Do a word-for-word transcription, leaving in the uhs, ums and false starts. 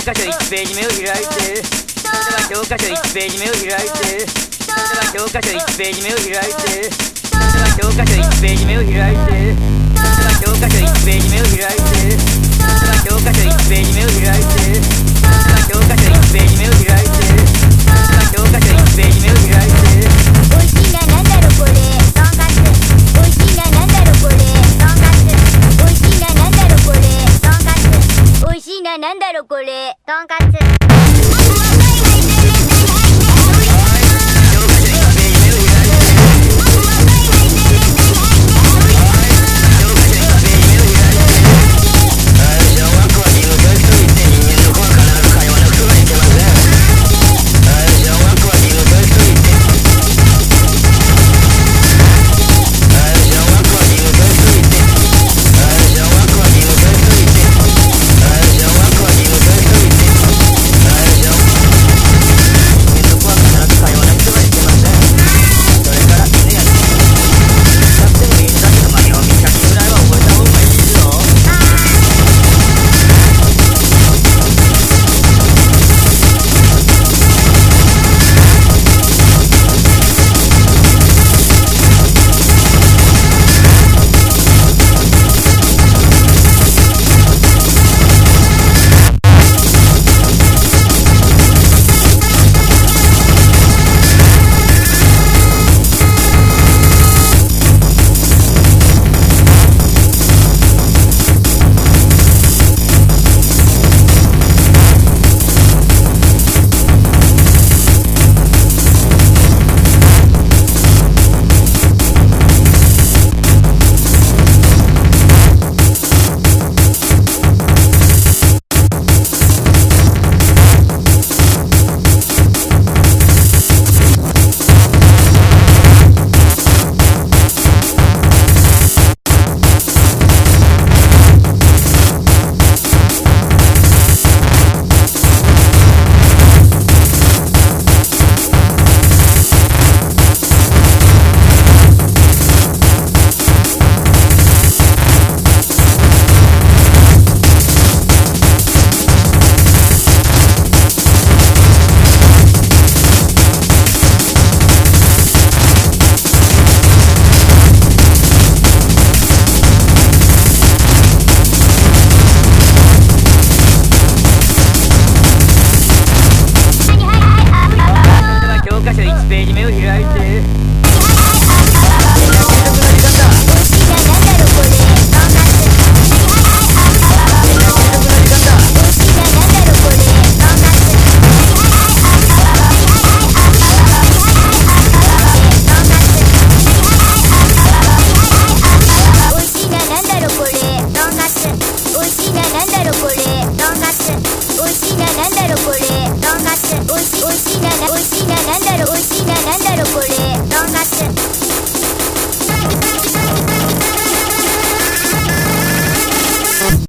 科書いちページ目を開いて、それでは教科書いちページ目を開いて、それでは教科書いちページ目を開いて、それでは教科書いちページ目を開いて、それでは教科書いちページ目を開いて、それでは教科書いちページ目を開いて、それでは教科書いちページ目を開いて、それでは教科書いちページ目を開いて。 おいしいな、なんだろこれ、とんかつ。おいしいな、なんだろこれ、とんかつ。おいしいな、なんだろこれ、とんかつ。おいしいな、なんだろこれ、とんかつ。